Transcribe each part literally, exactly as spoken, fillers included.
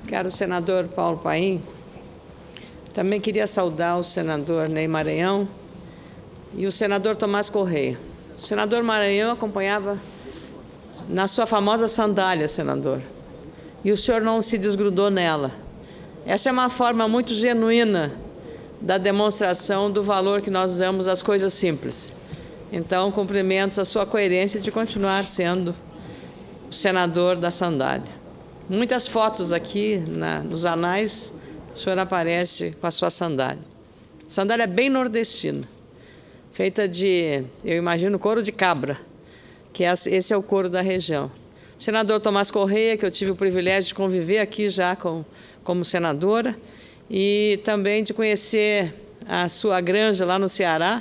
Caro senador Paulo Paim, também queria saudar o senador Ney Maranhão e o senador Tomás Correia. O senador Maranhão acompanhava na sua famosa sandália, senador, e o senhor não se desgrudou nela. Essa é uma forma muito genuína da demonstração do valor que nós damos às coisas simples. Então, cumprimentos a sua coerência de continuar sendo o senador da sandália. Muitas fotos aqui na, nos anais, o senhor aparece com a sua sandália. Sandália bem nordestina, feita de, eu imagino, couro de cabra, que esse é o couro da região. O senador Tomás Correia, que eu tive o privilégio de conviver aqui já com, como senadora, e também de conhecer a sua granja lá no Ceará,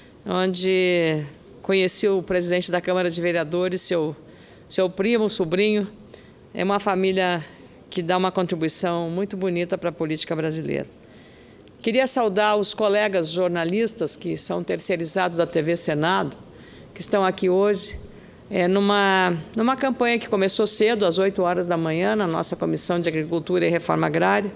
onde conheci o presidente da Câmara de Vereadores, seu, seu primo, sobrinho. É uma família que dá uma contribuição muito bonita para a política brasileira. Queria saudar os colegas jornalistas que são terceirizados da T V Senado, que estão aqui hoje, é, numa, numa campanha que começou cedo, às oito horas da manhã, na nossa Comissão de Agricultura e Reforma Agrária.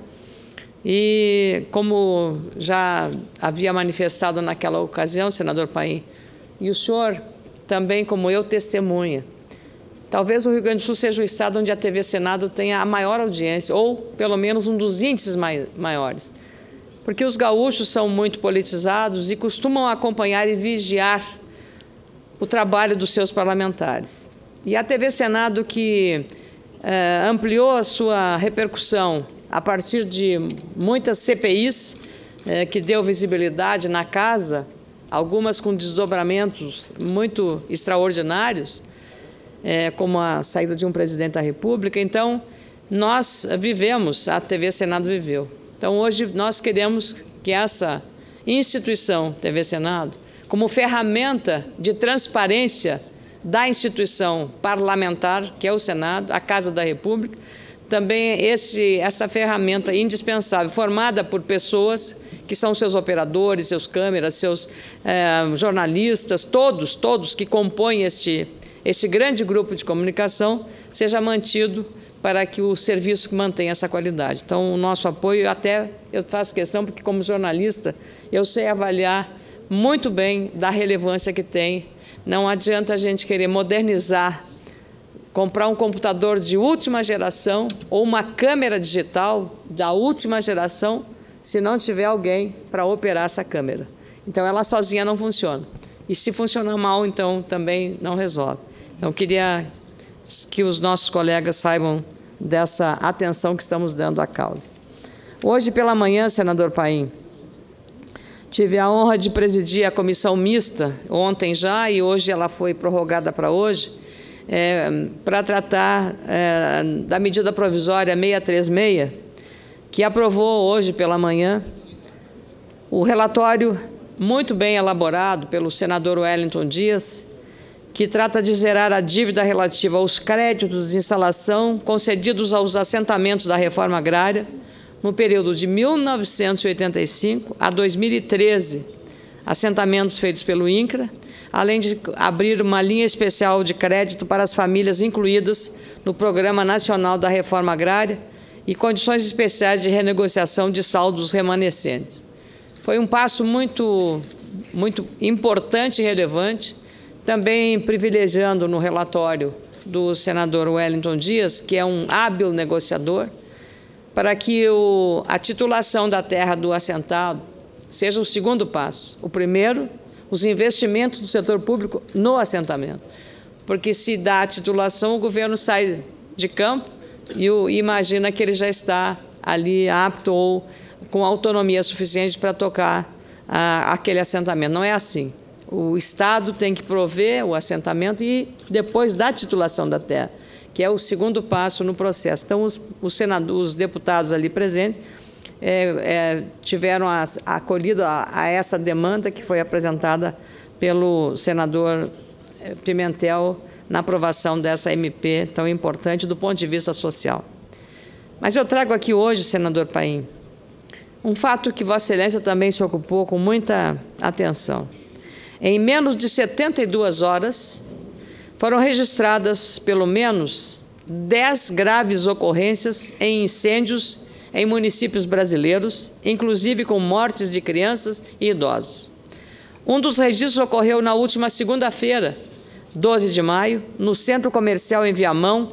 E, como já havia manifestado naquela ocasião, senador Paim, e o senhor também, como eu, testemunha, talvez o Rio Grande do Sul seja o estado onde a T V Senado tenha a maior audiência, ou pelo menos um dos índices mai maiores. Porque os gaúchos são muito politizados e costumam acompanhar e vigiar o trabalho dos seus parlamentares. E a T V Senado, que eh, ampliou a sua repercussão a partir de muitas C P Is, eh, que deu visibilidade na casa, algumas com desdobramentos muito extraordinários, É, como a saída de um presidente da República. Então, nós vivemos, a T V Senado viveu. Então, hoje, nós queremos que essa instituição, T V Senado, como ferramenta de transparência da instituição parlamentar, que é o Senado, a Casa da República, também esse, essa ferramenta indispensável, formada por pessoas que são seus operadores, seus câmeras, seus é, jornalistas, todos, todos que compõem este Este grande grupo de comunicação seja mantido para que o serviço mantenha essa qualidade. Então, o nosso apoio, até eu faço questão, porque como jornalista, eu sei avaliar muito bem da relevância que tem. Não adianta a gente querer modernizar, comprar um computador de última geração ou uma câmera digital da última geração, se não tiver alguém para operar essa câmera. Então, ela sozinha não funciona. E se funcionar mal, então, também não resolve. Então, queria que os nossos colegas saibam dessa atenção que estamos dando à causa. Hoje pela manhã, senador Paim, tive a honra de presidir a comissão mista, ontem já, e hoje ela foi prorrogada para hoje, é, para tratar é, da medida provisória seiscentos e trinta e seis, que aprovou hoje pela manhã o relatório muito bem elaborado pelo senador Wellington Dias, que trata de zerar a dívida relativa aos créditos de instalação concedidos aos assentamentos da reforma agrária no período de mil novecentos e oitenta e cinco a dois mil e treze, assentamentos feitos pelo INCRA, além de abrir uma linha especial de crédito para as famílias incluídas no Programa Nacional da Reforma Agrária e condições especiais de renegociação de saldos remanescentes. Foi um passo muito, muito importante e relevante, também privilegiando no relatório do senador Wellington Dias, que é um hábil negociador, para que o, a titulação da terra do assentado seja o segundo passo. O primeiro, os investimentos do setor público no assentamento. Porque se dá a titulação, o governo sai de campo e, o, e imagina que ele já está ali apto ou com autonomia suficiente para tocar a, aquele assentamento. Não é assim. O Estado tem que prover o assentamento e depois da titulação da terra, que é o segundo passo no processo. Então, os, os, senadores, os deputados ali presentes é, é, tiveram a, a acolhida a, a essa demanda que foi apresentada pelo senador Pimentel na aprovação dessa M P tão importante do ponto de vista social. Mas eu trago aqui hoje, senador Paim, um fato que Vossa Excelência também se ocupou com muita atenção. Em menos de setenta e duas horas, foram registradas, pelo menos, dez graves ocorrências em incêndios em municípios brasileiros, inclusive com mortes de crianças e idosos. Um dos registros ocorreu na última segunda-feira, doze de maio, no Centro Comercial em Viamão,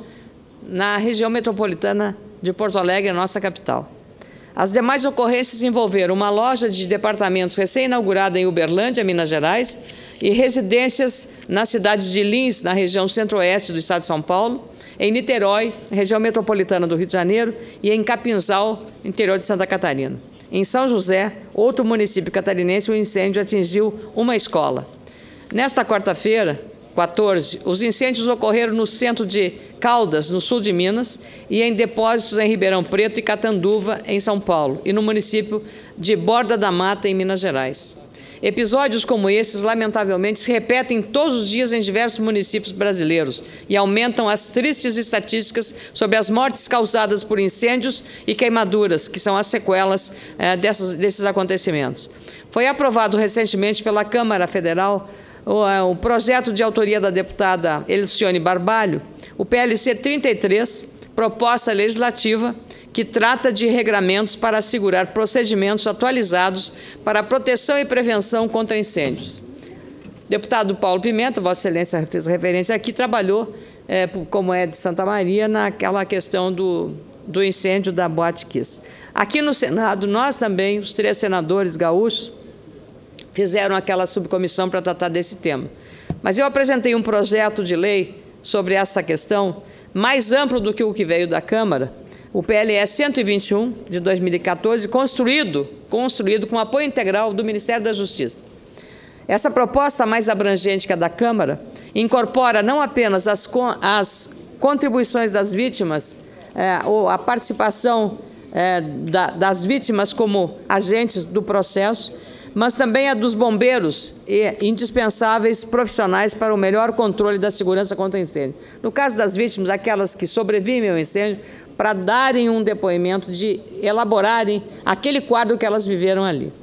na região metropolitana de Porto Alegre, nossa capital. As demais ocorrências envolveram uma loja de departamentos recém-inaugurada em Uberlândia, Minas Gerais, e residências nas cidades de Lins, na região centro-oeste do estado de São Paulo, em Niterói, região metropolitana do Rio de Janeiro, e em Capinzal, interior de Santa Catarina. Em São José, outro município catarinense, o incêndio atingiu uma escola. Nesta quarta-feira, quatorze, os incêndios ocorreram no centro de Caldas, no sul de Minas, e em depósitos em Ribeirão Preto e Catanduva, em São Paulo, e no município de Borda da Mata, em Minas Gerais. Episódios como esses, lamentavelmente, se repetem todos os dias em diversos municípios brasileiros e aumentam as tristes estatísticas sobre as mortes causadas por incêndios e queimaduras, que são as sequelas eh, dessas, desses acontecimentos. Foi aprovado recentemente pela Câmara Federal o, eh, o projeto de autoria da deputada Elcione Barbalho, o P L C trinta e três, proposta legislativa, que trata de regramentos para assegurar procedimentos atualizados para a proteção e prevenção contra incêndios. O deputado Paulo Pimenta, Vossa Excelência fez referência aqui, trabalhou, é, como é de Santa Maria, naquela questão do, do incêndio da Boate Kiss. Aqui no Senado, nós também, os três senadores gaúchos, fizeram aquela subcomissão para tratar desse tema. Mas eu apresentei um projeto de lei sobre essa questão, mais amplo do que o que veio da Câmara, o P L E cento e vinte e um, de dois mil e quatorze, construído, construído com apoio integral do Ministério da Justiça. Essa proposta mais abrangente que a da Câmara incorpora não apenas as, as contribuições das vítimas, é, ou a participação é, da, das vítimas como agentes do processo, mas também a dos bombeiros e indispensáveis profissionais para o melhor controle da segurança contra incêndio. No caso das vítimas, aquelas que sobrevivem ao incêndio, para darem um depoimento, de elaborarem aquele quadro que elas viveram ali.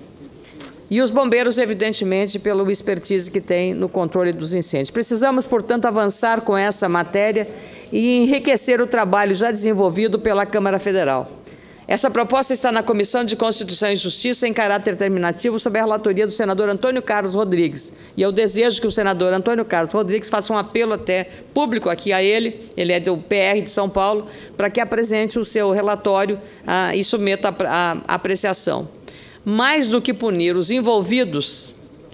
E os bombeiros, evidentemente, pelo expertise que têm no controle dos incêndios. Precisamos, portanto, avançar com essa matéria e enriquecer o trabalho já desenvolvido pela Câmara Federal. Essa proposta está na Comissão de Constituição e Justiça em caráter terminativo sob a relatoria do senador Antônio Carlos Rodrigues. E eu desejo que o senador Antônio Carlos Rodrigues faça um apelo até público aqui a ele, ele é do P R de São Paulo, para que apresente o seu relatório ah, e submeta a, a apreciação. Mais do que punir os envolvidos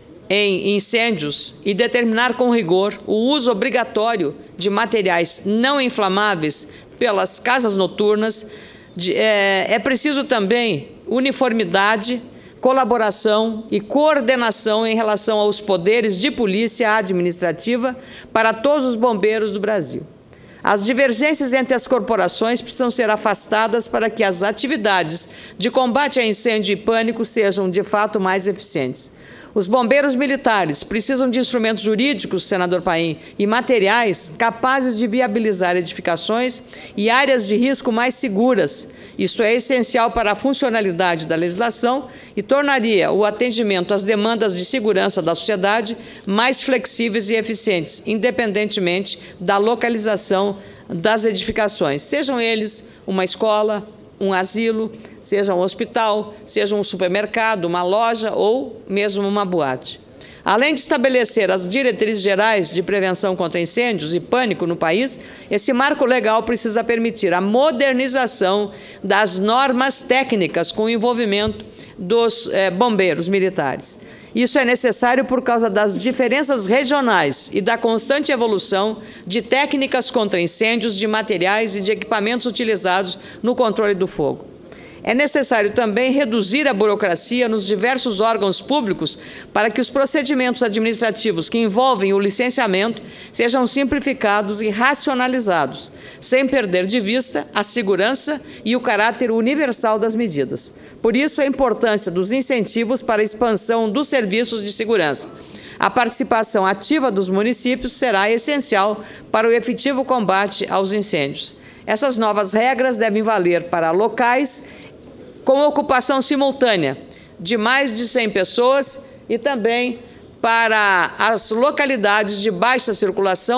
em incêndios e determinar com rigor o uso obrigatório de materiais não inflamáveis pelas casas noturnas, De, é, é preciso também uniformidade, colaboração e coordenação em relação aos poderes de polícia administrativa para todos os bombeiros do Brasil. As divergências entre as corporações precisam ser afastadas para que as atividades de combate a incêndio e pânico sejam, de fato, mais eficientes. Os bombeiros militares precisam de instrumentos jurídicos, senador Paim, e materiais capazes de viabilizar edificações e áreas de risco mais seguras. Isto é essencial para a funcionalidade da legislação e tornaria o atendimento às demandas de segurança da sociedade mais flexíveis e eficientes, independentemente da localização das edificações, sejam eles uma escola, um asilo, seja um hospital, seja um supermercado, uma loja ou mesmo uma boate. Além de estabelecer as diretrizes gerais de prevenção contra incêndios e pânico no país, esse marco legal precisa permitir a modernização das normas técnicas com o envolvimento dos eh, bombeiros militares. Isso é necessário por causa das diferenças regionais e da constante evolução de técnicas contra incêndios, de materiais e de equipamentos utilizados no controle do fogo. É necessário também reduzir a burocracia nos diversos órgãos públicos para que os procedimentos administrativos que envolvem o licenciamento sejam simplificados e racionalizados, sem perder de vista a segurança e o caráter universal das medidas. Por isso, a importância dos incentivos para a expansão dos serviços de segurança. A participação ativa dos municípios será essencial para o efetivo combate aos incêndios. Essas novas regras devem valer para locais com ocupação simultânea de mais de cem pessoas e também para as localidades de baixa circulação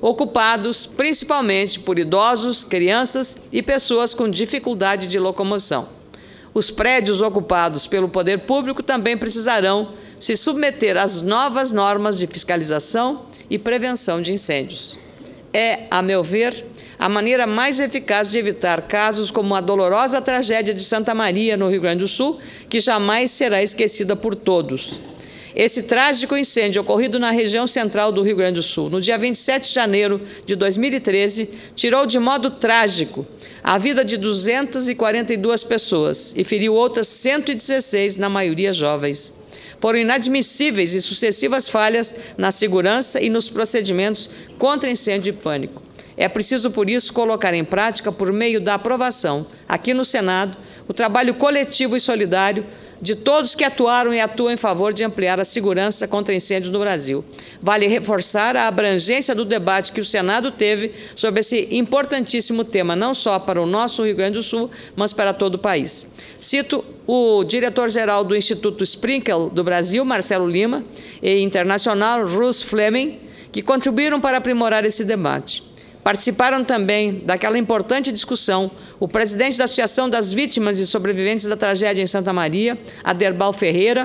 ocupados principalmente por idosos, crianças e pessoas com dificuldade de locomoção. Os prédios ocupados pelo poder público também precisarão se submeter às novas normas de fiscalização e prevenção de incêndios. É, a meu ver, a maneira mais eficaz de evitar casos como a dolorosa tragédia de Santa Maria, no Rio Grande do Sul, que jamais será esquecida por todos. Esse trágico incêndio ocorrido na região central do Rio Grande do Sul, no dia vinte e sete de janeiro de dois mil e treze, tirou de modo trágico a vida de duzentas e quarenta e duas pessoas e feriu outras cento e dezesseis, na maioria jovens. Foram inadmissíveis e sucessivas falhas na segurança e nos procedimentos contra incêndio e pânico. É preciso, por isso, colocar em prática, por meio da aprovação, aqui no Senado, o trabalho coletivo e solidário de todos que atuaram e atuam em favor de ampliar a segurança contra incêndios no Brasil. Vale reforçar a abrangência do debate que o Senado teve sobre esse importantíssimo tema, não só para o nosso Rio Grande do Sul, mas para todo o país. Cito o diretor-geral do Instituto Sprinkle do Brasil, Marcelo Lima, e internacional, Russ Fleming, que contribuíram para aprimorar esse debate. Participaram também daquela importante discussão o presidente da Associação das Vítimas e Sobreviventes da Tragédia em Santa Maria, Aderbal Ferreira,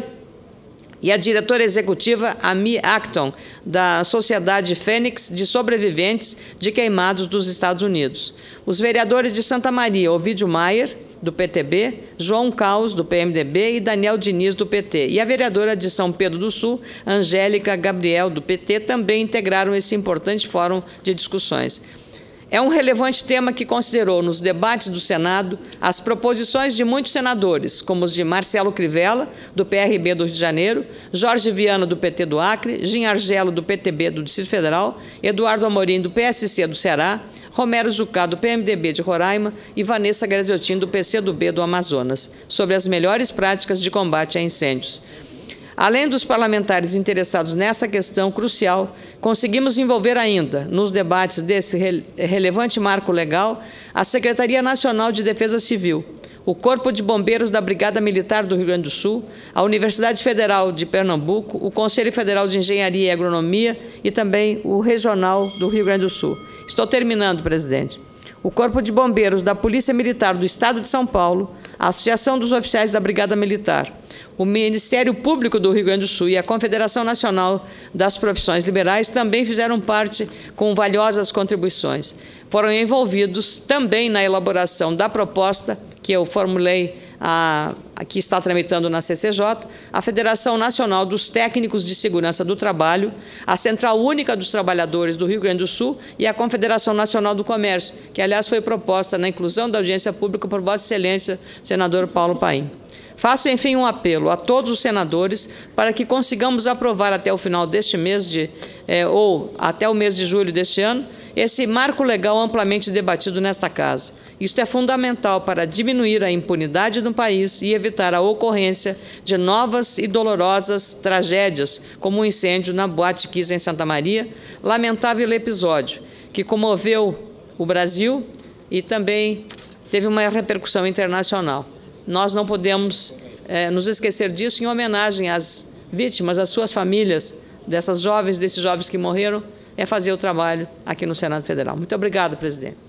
e a diretora executiva Amy Acton, da Sociedade Fênix de Sobreviventes de Queimados dos Estados Unidos. Os vereadores de Santa Maria, Ovidio Maier, do P T B, João Caus, do P M D B, e Daniel Diniz, do P T. E a vereadora de São Pedro do Sul, Angélica Gabriel, do P T, também integraram esse importante fórum de discussões. É um relevante tema que considerou nos debates do Senado as proposições de muitos senadores, como os de Marcelo Crivella, do P R B do Rio de Janeiro, Jorge Viana, do P T do Acre, Gin Argelo, do P T B do Distrito Federal, Eduardo Amorim, do P S C do Ceará, Romero Zucá, do P M D B de Roraima, e Vanessa Graziotin, do P C do B do Amazonas, sobre as melhores práticas de combate a incêndios. Além dos parlamentares interessados nessa questão crucial, conseguimos envolver ainda, nos debates desse relevante marco legal, a Secretaria Nacional de Defesa Civil, o Corpo de Bombeiros da Brigada Militar do Rio Grande do Sul, a Universidade Federal de Pernambuco, o Conselho Federal de Engenharia e Agronomia e também o Regional do Rio Grande do Sul. Estou terminando, presidente. O Corpo de Bombeiros da Polícia Militar do Estado de São Paulo, a Associação dos Oficiais da Brigada Militar, o Ministério Público do Rio Grande do Sul e a Confederação Nacional das Profissões Liberais também fizeram parte com valiosas contribuições. Foram envolvidos também na elaboração da proposta que eu formulei, a, a que está tramitando na C C J, a Federação Nacional dos Técnicos de Segurança do Trabalho, a Central Única dos Trabalhadores do Rio Grande do Sul e a Confederação Nacional do Comércio, que, aliás, foi proposta na inclusão da audiência pública por Vossa Excelência, senador Paulo Paim. Faço, enfim, um apelo a todos os senadores para que consigamos aprovar até o final deste mês, de, eh, ou até o mês de julho deste ano, esse marco legal amplamente debatido nesta Casa. Isto é fundamental para diminuir a impunidade no país e evitar a ocorrência de novas e dolorosas tragédias, como o incêndio na Boate Kiss em Santa Maria, lamentável episódio que comoveu o Brasil e também teve uma repercussão internacional. Nós não podemos eh, nos esquecer disso, em homenagem às vítimas, às suas famílias, dessas jovens, desses jovens que morreram, é fazer o trabalho aqui no Senado Federal. Muito obrigado, presidente.